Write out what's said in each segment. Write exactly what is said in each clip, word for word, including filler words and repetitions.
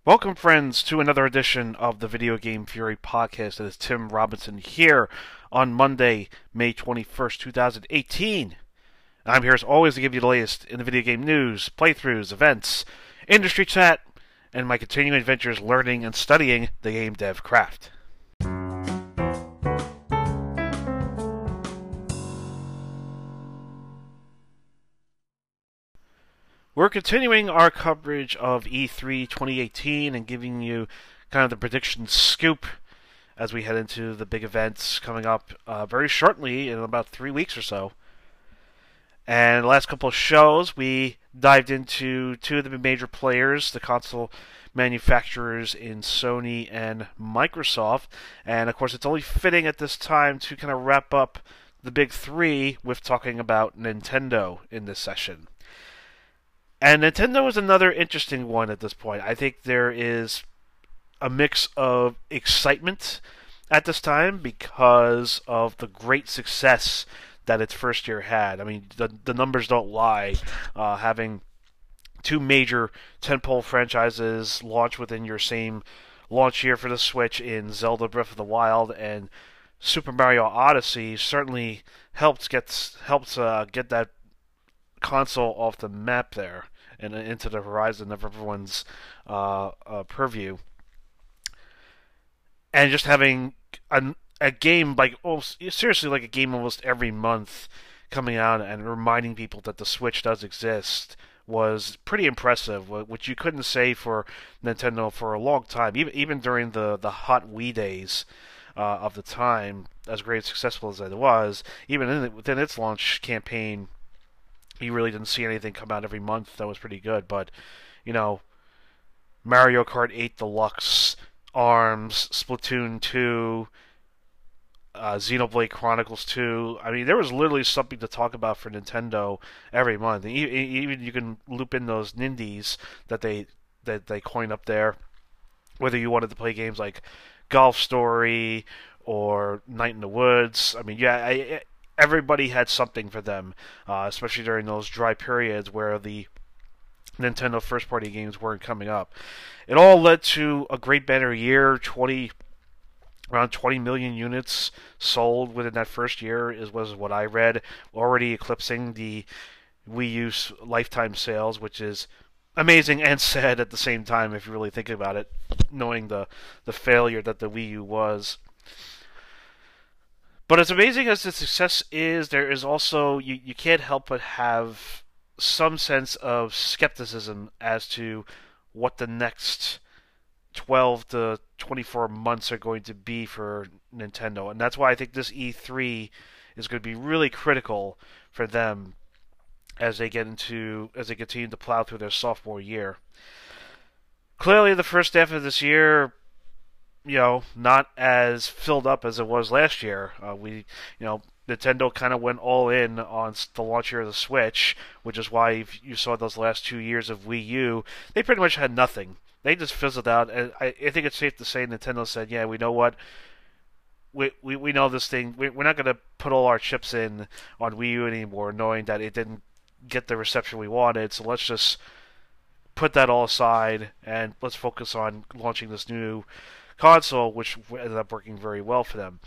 Welcome, friends, to another edition of the Video Game Fury podcast. It is Tim Robinson here on Monday, May twenty-first, two thousand eighteen. I'm here as always to give you the latest in the video game news, playthroughs, events, industry chat, and my continuing adventures learning and studying the game dev craft. We're continuing our coverage of E three twenty eighteen and giving you kind of the prediction scoop as we head into the big events coming up uh, very shortly in about three weeks or so. And the last couple of shows, we dived into two of the major players, the console manufacturers in Sony and Microsoft. And of course, it's only fitting at this time to kind of wrap up the big three with talking about Nintendo in this session. And Nintendo is another interesting one at this point. I think there is a mix of excitement at this time because of the great success that its first year had. I mean, the the numbers don't lie. Uh, having two major tentpole franchises launch within your same launch year for the Switch in Zelda Breath of the Wild and Super Mario Odyssey certainly helps get helps uh, get that console off the map there and into the horizon of everyone's uh, uh, purview. And just having a, a game like, oh, seriously, like a game almost every month coming out and reminding people that the Switch does exist was pretty impressive, which you couldn't say for Nintendo for a long time, even even during the, the hot Wii days uh, of the time, as great and successful as it was, even in, within its launch campaign, you really didn't see anything come out every month that was pretty good. But, you know, Mario Kart eight Deluxe, ARMS, Splatoon two, uh, Xenoblade Chronicles two. I mean, there was literally something to talk about for Nintendo every month. And even you can loop in those Nindies that they that they coin up there, whether you wanted to play games like Golf Story or Night in the Woods. I mean, yeah, I, I everybody had something for them, uh, especially during those dry periods where the Nintendo first-party games weren't coming up. It all led to a great banner year. twenty around twenty million units sold within that first year is was what I read, already eclipsing the Wii U lifetime sales, which is amazing and sad at the same time if you really think about it, knowing the the failure that the Wii U was. But as amazing as the success is, there is also, you, you can't help but have some sense of skepticism as to what the next twelve to twenty-four months are going to be for Nintendo. And that's why I think this E three is going to be really critical for them as they get into, as they continue to plow through their sophomore year. Clearly, the first half of this year, you know, not as filled up as it was last year. Uh, we, you know, Nintendo kind of went all in on the launch year of the Switch, which is why you saw those last two years of Wii U. They pretty much had nothing. They just fizzled out, and I, I think it's safe to say Nintendo said, "Yeah, we know what, we we, we know this thing. We, we're not going to put all our chips in on Wii U anymore, knowing that it didn't get the reception we wanted. So let's just put that all aside and let's focus on launching this new console," which ended up working very well for them.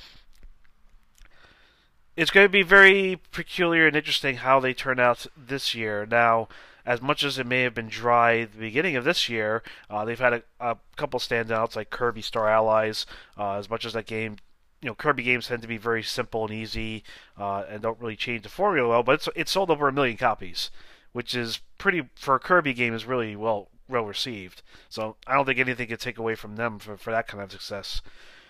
It's going to be very peculiar and interesting how they turn out this year. Now, as much as it may have been dry at the beginning of this year, uh, they've had a, a couple standouts like Kirby Star Allies. Uh, as much as that game, you know, Kirby games tend to be very simple and easy uh, and don't really change the formula well, but it's it's sold over a million copies, which is pretty, for a Kirby game, is really well well received. So I don't think anything could take away from them for, for that kind of success.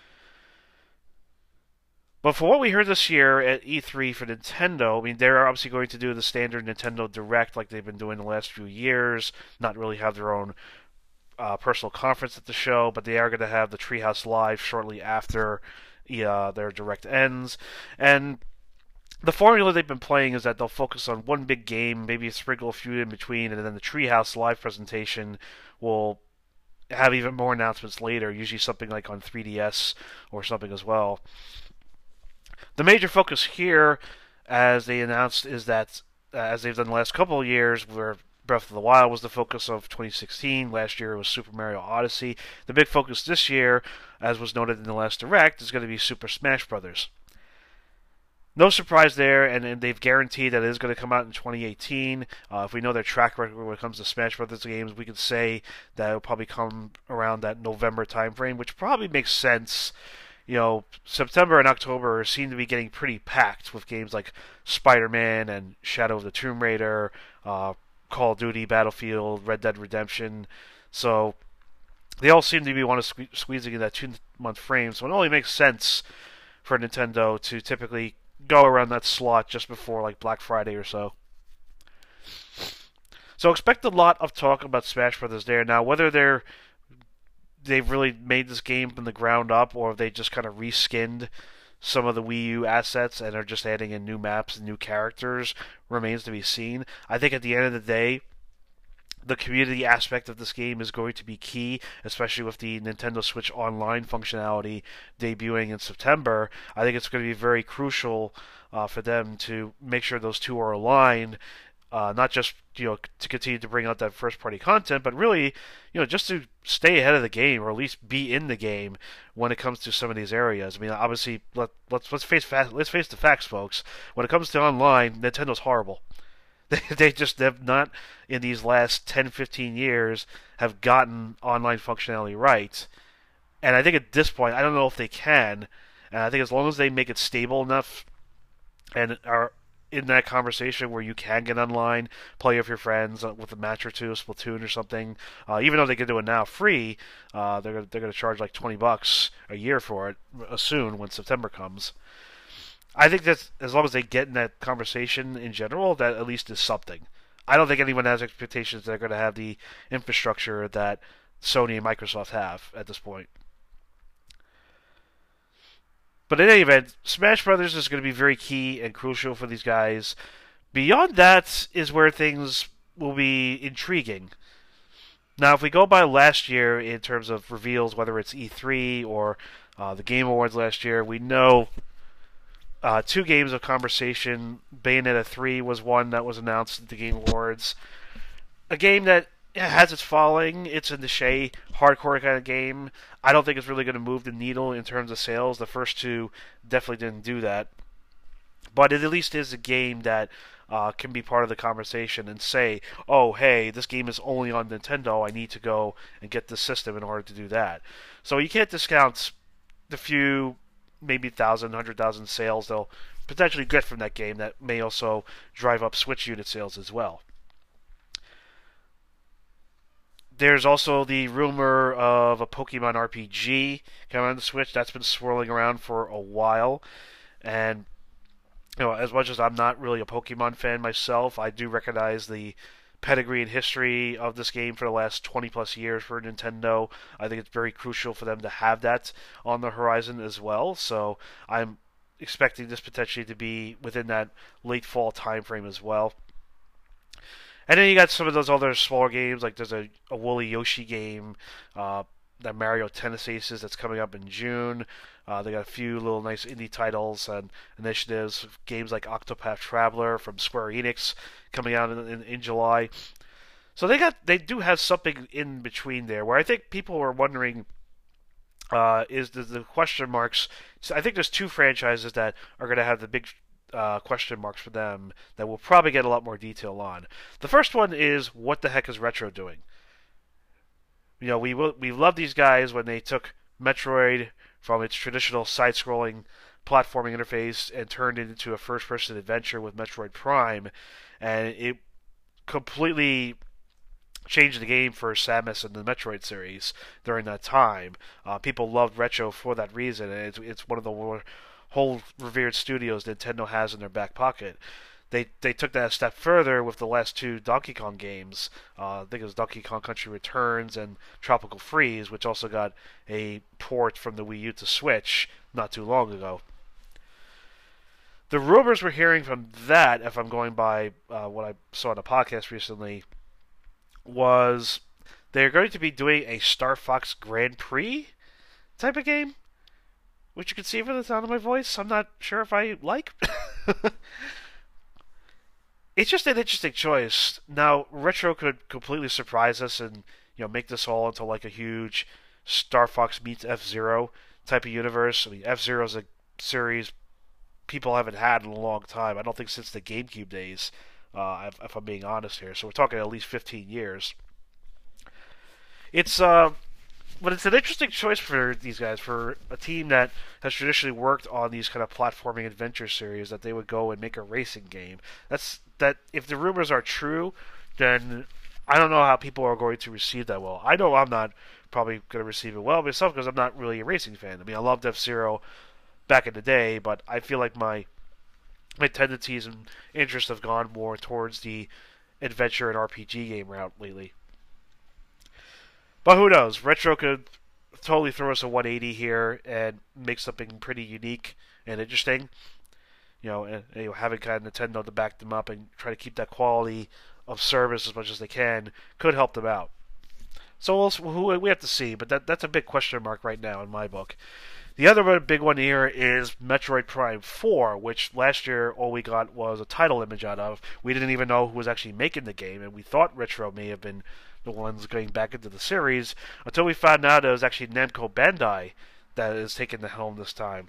But for what we heard this year at E three for Nintendo, I mean, they're obviously going to do the standard Nintendo Direct like they've been doing the last few years, not really have their own uh, personal conference at the show, but they are going to have the Treehouse Live shortly after uh, their Direct ends. And the formula they've been playing is that they'll focus on one big game, maybe a sprinkle a few in between, and then the Treehouse Live presentation will have even more announcements later, usually something like on three D S or something as well. The major focus here, as they announced, is that, uh, as they've done the last couple of years, where Breath of the Wild was the focus of twenty sixteen. Last year it was Super Mario Odyssey. The big focus this year, as was noted in the last Direct, is going to be Super Smash Brothers. No surprise there, and, and they've guaranteed that it is going to come out in twenty eighteen. Uh, if we know their track record when it comes to Smash Brothers games, we could say that it'll probably come around that November timeframe, which probably makes sense. You know, September and October seem to be getting pretty packed with games like Spider-Man and Shadow of the Tomb Raider, uh, Call of Duty, Battlefield, Red Dead Redemption. So they all seem to be want to sque- squeezing in that two-month frame. So it only makes sense for Nintendo to typically go around that slot just before like Black Friday or so. So expect a lot of talk about Smash Brothers there. Now, whether they're they've really made this game from the ground up, or if they just kind of reskinned some of the Wii U assets and are just adding in new maps and new characters, remains to be seen. I think at the end of the day, the community aspect of this game is going to be key, especially with the Nintendo Switch Online functionality debuting in September. I think it's going to be very crucial uh, for them to make sure those two are aligned. Uh, not just, you know, to continue to bring out that first-party content, but really, you know, just to stay ahead of the game, or at least be in the game when it comes to some of these areas. I mean, obviously, let, let's let's face fa- let's face the facts, folks. When it comes to online, Nintendo's horrible. They they just have not, in these last ten, fifteen years, have gotten online functionality right. And I think at this point, I don't know if they can. And I think as long as they make it stable enough and are in that conversation where you can get online, play with your friends with a match or two, Splatoon or something. Uh, even though they can do it now free, uh, they're they're going to charge like twenty bucks a year for it uh, soon when September comes. I think that as long as they get in that conversation in general, that at least is something. I don't think anyone has expectations that they're going to have the infrastructure that Sony and Microsoft have at this point. But in any event, Smash Brothers is going to be very key and crucial for these guys. Beyond that is where things will be intriguing. Now, if we go by last year in terms of reveals, whether it's E three or uh, the Game Awards last year, we know uh, two games of conversation. Bayonetta three was one that was announced at the Game Awards. A game that has its following. It's a niche, hardcore kind of game. I don't think it's really going to move the needle in terms of sales. The first two definitely didn't do that. But it at least is a game that uh, can be part of the conversation and say, oh, hey, this game is only on Nintendo. I need to go and get this system in order to do that. So you can't discount the few, maybe thousand, hundred thousand sales they'll potentially get from that game that may also drive up Switch unit sales as well. There's also the rumor of a Pokemon R P G coming on the Switch. That's been swirling around for a while. And, you know, as much as I'm not really a Pokemon fan myself, I do recognize the pedigree and history of this game for the last twenty plus years for Nintendo. I think it's very crucial for them to have that on the horizon as well. So I'm expecting this potentially to be within that late fall time frame as well. And then you got some of those other smaller games, like there's a, a Woolly Yoshi game, uh, that Mario Tennis Aces that's coming up in June. Uh, they got a few little nice indie titles and initiatives, games like Octopath Traveler from Square Enix coming out in, in, in July. So they got they do have something in between there, where I think people are wondering uh, is the, the question marks. So I think there's two franchises that are going to have the big Uh, question marks for them that we'll probably get a lot more detail on. The first one is, what the heck is Retro doing? You know, we will, we love these guys when they took Metroid from its traditional side-scrolling platforming interface and turned it into a first-person adventure with Metroid Prime, and it completely changed the game for Samus and the Metroid series during that time. Uh, people loved Retro for that reason, and it's, it's one of the more whole revered studios Nintendo has in their back pocket. They they took that a step further with the last two Donkey Kong games. Uh, I think it was Donkey Kong Country Returns and Tropical Freeze, which also got a port from the Wii U to Switch not too long ago. The rumors we're hearing from that, if I'm going by uh, what I saw on a podcast recently, was they're going to be doing a Star Fox Grand Prix type of game, which you can see from the sound of my voice. I'm not sure if I like. it's just an interesting choice. Now, Retro could completely surprise us and you know make this all into like a huge Star Fox meets F Zero type of universe. I mean, F Zero is a series people haven't had in a long time. I don't think since the GameCube days, uh, if, if I'm being honest here. So we're talking at least fifteen years. It's uh, but it's an interesting choice for these guys, for a team that has traditionally worked on these kind of platforming adventure series, that they would go and make a racing game. That's that. If the rumors are true, then I don't know how people are going to receive that well. I know I'm not probably going to receive it well myself because I'm not really a racing fan. I mean, I loved F-Zero back in the day, but I feel like my my tendencies and interests have gone more towards the adventure and R P G game route lately. But who knows? Retro could totally throw us a one eighty here and make something pretty unique and interesting. You know, and, and you know, having kind of Nintendo to back them up and try to keep that quality of service as much as they can could help them out. So we'll, we have to see, but that that's a big question mark right now in my book. The other big one here is Metroid Prime four, which last year all we got was a title image out of. We didn't even know who was actually making the game, and we thought Retro may have been the ones going back into the series, until we found out it was actually Namco Bandai that is taking the helm this time.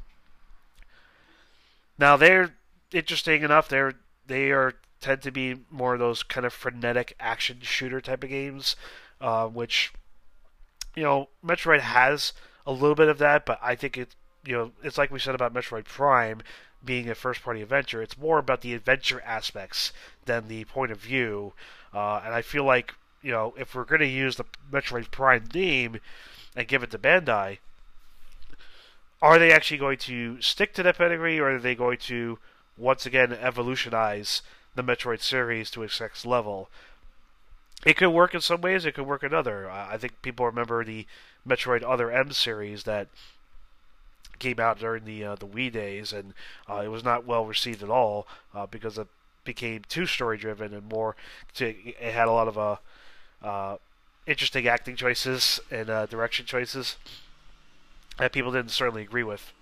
Now they're interesting enough. They're they are tend to be more of those kind of frenetic action shooter type of games, uh, which you know Metroid has a little bit of that, but I think it you know it's like we said about Metroid Prime being a first party adventure. It's more about the adventure aspects than the point of view, uh, and I feel like you know if we're going to use the Metroid Prime theme and give it to Bandai, are they actually going to stick to that pedigree, or are they going to once again evolutionize the Metroid series to its next level? It could work in some ways, it could work in other. I think people remember the Metroid Other M series that came out during the uh, the Wii days, and uh, it was not well received at all uh, because it became too story driven and more. To, it had a lot of uh, uh, interesting acting choices and uh, direction choices that people didn't certainly agree with.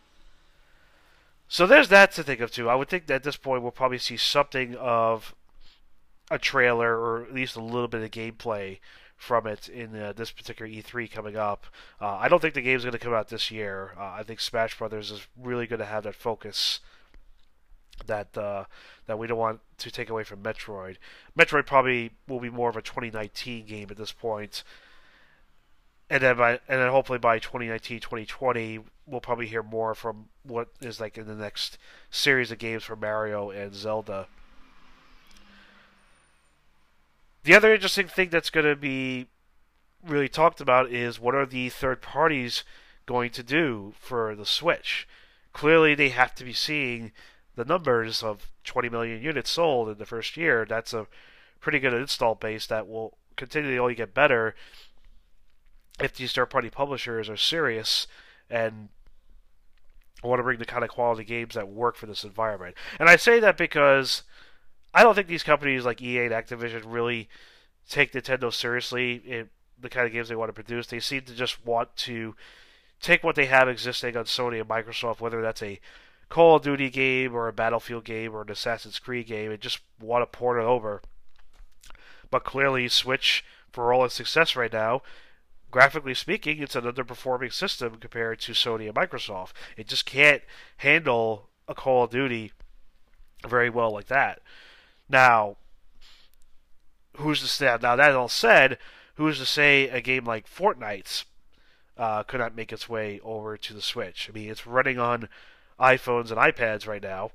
So there's that to think of too. I would think that at this point we'll probably see something of a trailer or at least a little bit of gameplay from it in uh, this particular E three coming up. Uh, I don't think the game's going to come out this year. Uh, I think Smash Brothers is really going to have that focus that uh, that we don't want to take away from Metroid. Metroid probably will be more of a twenty nineteen game at this point. And then by and then hopefully by twenty nineteen, twenty twenty, we'll probably hear more from what is like in the next series of games for Mario and Zelda. The other interesting thing that's going to be really talked about is what are the third parties going to do for the Switch? Clearly, they have to be seeing the numbers of twenty million units sold in the first year. That's a pretty good install base that will continually only get better if these third-party publishers are serious and want to bring the kind of quality games that work for this environment. And I say that because I don't think these companies like E A and Activision really take Nintendo seriously in the kind of games they want to produce. They seem to just want to take what they have existing on Sony and Microsoft, whether that's a Call of Duty game or a Battlefield game or an Assassin's Creed game, and just want to port it over. But clearly, Switch, for all its success right now, graphically speaking, it's an underperforming system compared to Sony and Microsoft. It just can't handle a Call of Duty very well like that. Now, who's to say? Now that all said, who's to say a game like Fortnite uh, could not make its way over to the Switch? I mean, it's running on iPhones and iPads right now.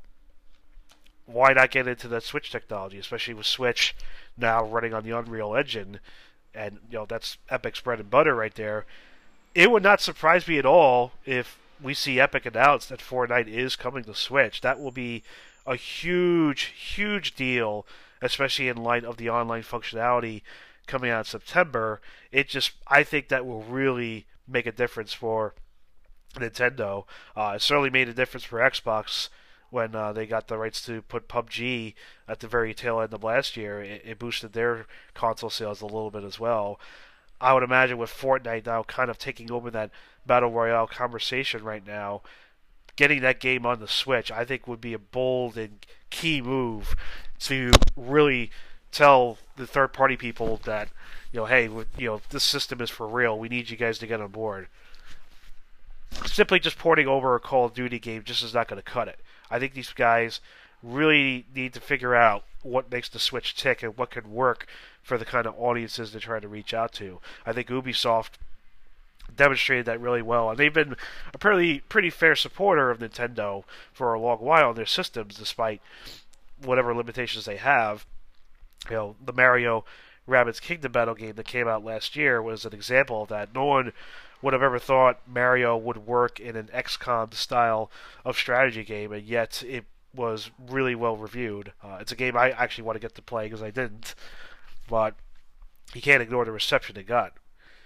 Why not get into that Switch technology, especially with Switch now running on the Unreal Engine? And, you know, that's Epic's bread and butter right there. It would not surprise me at all if we see Epic announce that Fortnite is coming to Switch. That will be a huge, huge deal, especially in light of the online functionality coming out in September. It just, I think that will really make a difference for Nintendo. Uh, it certainly made a difference for Xbox when uh, they got the rights to put P U B G at the very tail end of last year. It, it boosted their console sales a little bit as well. I would imagine with Fortnite now kind of taking over that Battle Royale conversation right now, getting that game on the Switch, I think would be a bold and key move to really tell the third party people that, you know, hey, you know, this system is for real. We need you guys to get on board. Simply just porting over a Call of Duty game just is not going to cut it. I think these guys really need to figure out what makes the Switch tick and what could work for the kind of audiences they're trying to reach out to. I think Ubisoft demonstrated that really well, and they've been a pretty pretty fair supporter of Nintendo for a long while in their systems, despite whatever limitations they have. You know, the Mario Rabbids Kingdom Battle game that came out last year was an example of that. No one would have ever thought Mario would work in an X COM style of strategy game, and yet it was really well reviewed. Uh, it's a game I actually want to get to play because I didn't, but you can't ignore the reception it got.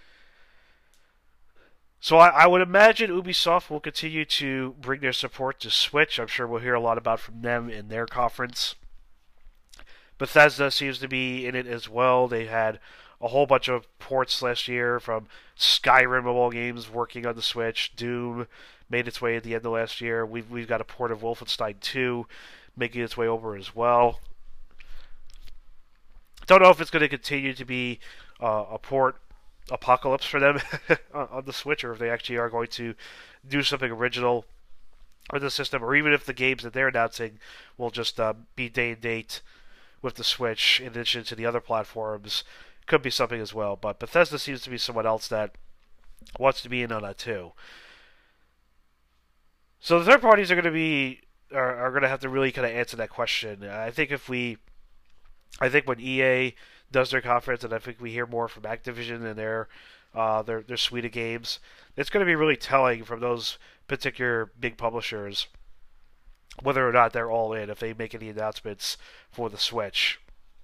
So I, I would imagine Ubisoft will continue to bring their support to Switch. I'm sure we'll hear a lot about from them in their conference. Bethesda seems to be in it as well. They had a whole bunch of ports last year, from Skyrim of all games working on the Switch. Doom made its way at the end of last year. We've we've got a port of Wolfenstein two making its way over as well. Don't know if it's going to continue to be uh, a port apocalypse for them on the Switch, or if they actually are going to do something original with the system, or even if the games that they're announcing will just uh, be day and date with the Switch in addition to the other platforms. Could be something as well, but Bethesda seems to be someone else that wants to be in on that too. So the third parties are going to be are, are going to have to really kind of answer that question. I think if we, I think when E A does their conference, and I think we hear more from Activision and their uh, their their suite of games, it's going to be really telling from those particular big publishers whether or not they're all in if they make any announcements for the Switch.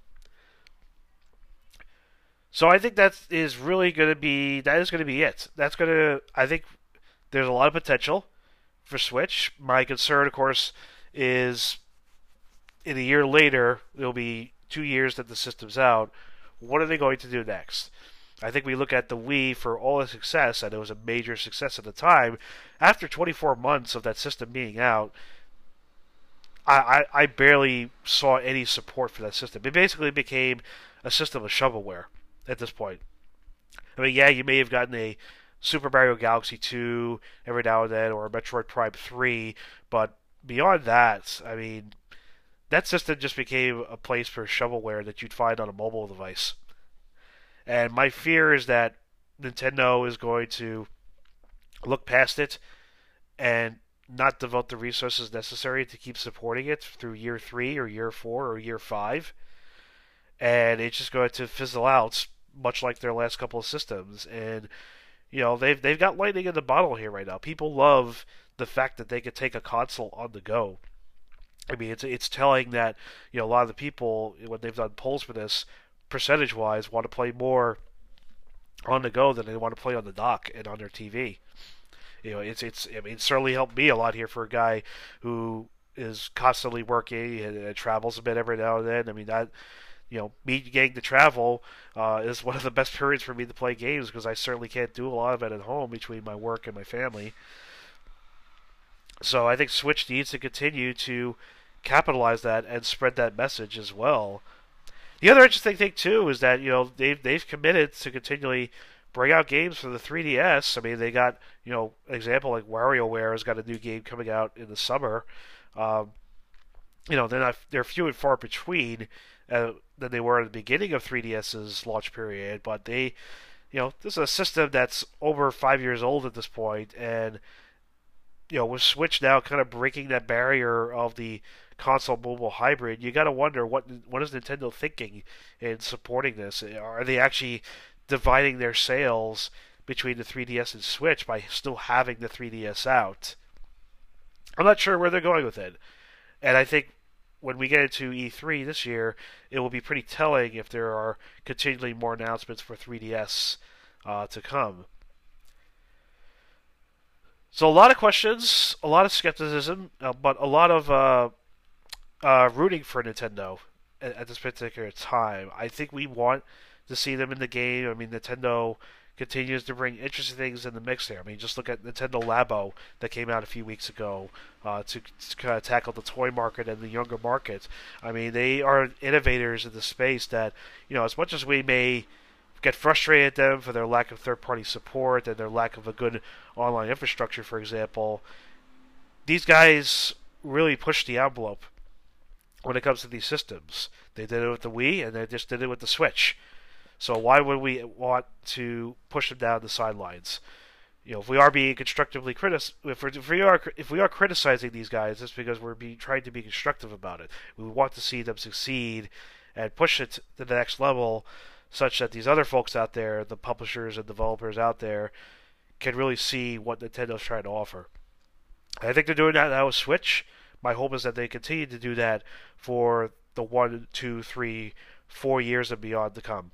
So I think that is really going to be that is going to be it. That's going to I think there's a lot of potential for Switch. My concern, of course, is in a year later, it'll be two years that the system's out. What are they going to do next? I think we look at the Wii for all its success, and it was a major success at the time. After twenty-four months of that system being out, I, I, I barely saw any support for that system. It basically became a system of shovelware at this point. I mean, yeah, you may have gotten a Super Mario Galaxy two every now and then, or a Metroid Prime three, but beyond that, I mean, that system just became a place for shovelware that you'd find on a mobile device. And my fear is that Nintendo is going to look past it and not devote the resources necessary to keep supporting it through year three or year four or year five. And it's just going to fizzle out, much like their last couple of systems. And, you know, they've they've got lightning in the bottle here right now. People love the fact that they could take a console on the go. I mean, it's it's telling that, you know, a lot of the people, when they've done polls for this, percentage-wise, want to play more on the go than they want to play on the dock and on their T V. You know, it's it's. I mean, it certainly helped me a lot here for a guy who is constantly working and, and travels a bit every now and then. I mean, that, you know, me getting to travel uh, is one of the best periods for me to play games, because I certainly can't do a lot of it at home between my work and my family. So I think Switch needs to continue to capitalize that and spread that message as well. The other interesting thing too is that, you know, they've they've committed to continually bring out games for the three D S. I mean, they got, you know, an example like WarioWare has got a new game coming out in the summer. Um, you know, they're not they're few and far between uh, than they were at the beginning of three D S's launch period, but they, you know, this is a system that's over five years old at this point, and, you know, with Switch now kind of breaking that barrier of the console mobile hybrid, you got to wonder what what is Nintendo thinking in supporting this? Are they actually dividing their sales between the three D S and Switch by still having the three D S out? I'm not sure where they're going with it, and I think when we get into E three this year, it will be pretty telling if there are continually more announcements for three D S uh, to come. So a lot of questions, a lot of skepticism, uh, but a lot of uh, uh, rooting for Nintendo at, at this particular time. I think we want to see them in the game. I mean, Nintendo continues to bring interesting things in the mix there. I mean, just look at Nintendo Labo that came out a few weeks ago uh, to, to kind of tackle the toy market and the younger market. I mean, they are innovators in the space that, you know, as much as we may get frustrated at them for their lack of third-party support and their lack of a good online infrastructure, for example, these guys really push the envelope when it comes to these systems. They did it with the Wii, and they just did it with the Switch. So why would we want to push them down the sidelines? You know, if we are being constructively critic, if, if we are if we are criticizing these guys, it's because we're being trying to be constructive about it. We want to see them succeed and push it to the next level, such that these other folks out there, the publishers and developers out there, can really see what Nintendo's trying to offer. I think they're doing that now with Switch. My hope is that they continue to do that for the one, two, three, four years and beyond to come.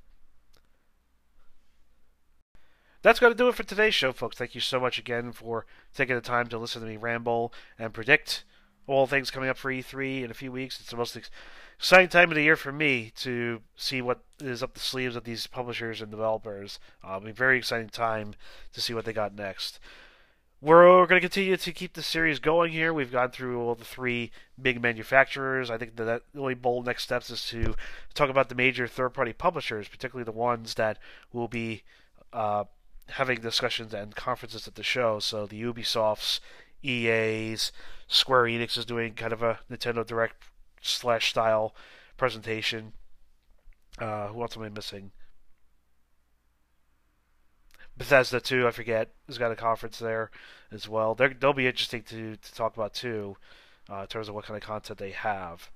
That's going to do it for today's show, folks. Thank you so much again for taking the time to listen to me ramble and predict all things coming up for E three in a few weeks. It's the most exciting time of the year for me to see what is up the sleeves of these publishers and developers. Uh, it'll be a very exciting time to see what they got next. We're going to continue to keep the series going here. We've gone through all the three big manufacturers. I think that the really bold next steps is to talk about the major third-party publishers, particularly the ones that will be uh, having discussions and conferences at the show. So the Ubisofts, E As, Square Enix is doing kind of a Nintendo Direct slash style presentation. Uh, who else am I missing? Bethesda too, I forget, has got a conference there as well. They're, they'll be interesting to, to talk about too, uh, in terms of what kind of content they have.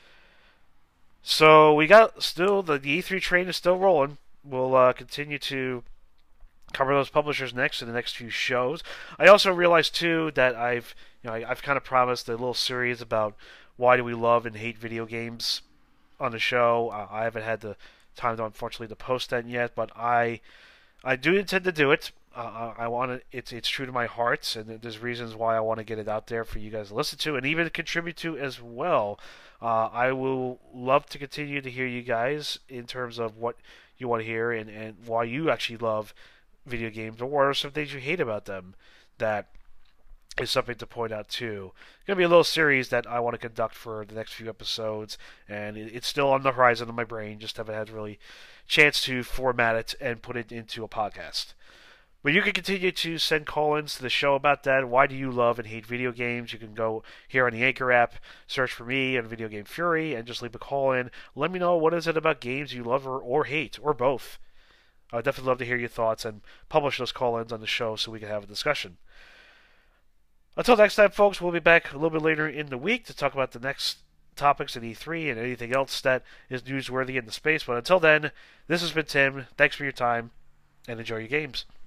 So we got still the, the E three train is still rolling. We'll uh, continue to cover those publishers next in the next few shows. I also realized too that I've you know I, I've kind of promised a little series about why do we love and hate video games on the show. Uh, I haven't had the time to unfortunately to post that yet, but I. I do intend to do it. Uh, I want to. It's it's true to my heart, and there's reasons why I want to get it out there for you guys to listen to and even contribute to as well. Uh, I will love to continue to hear you guys in terms of what you want to hear and, and why you actually love video games, or what are some things you hate about them that is something to point out too. It's going to be a little series that I want to conduct for the next few episodes, and it, it's still on the horizon of my brain. Just haven't had really chance to format it and put it into a podcast. But you can continue to send call-ins to the show about that. Why do you love and hate video games? You can go here on the Anchor app, search for me on Video Game Fury, and just leave a call-in. Let me know what is it about games you love or, or hate, or both. I'd definitely love to hear your thoughts and publish those call-ins on the show so we can have a discussion. Until next time, folks, we'll be back a little bit later in the week to talk about the next topics at E three and anything else that is newsworthy in the space. But until then, this has been Tim. Thanks for your time, and enjoy your games.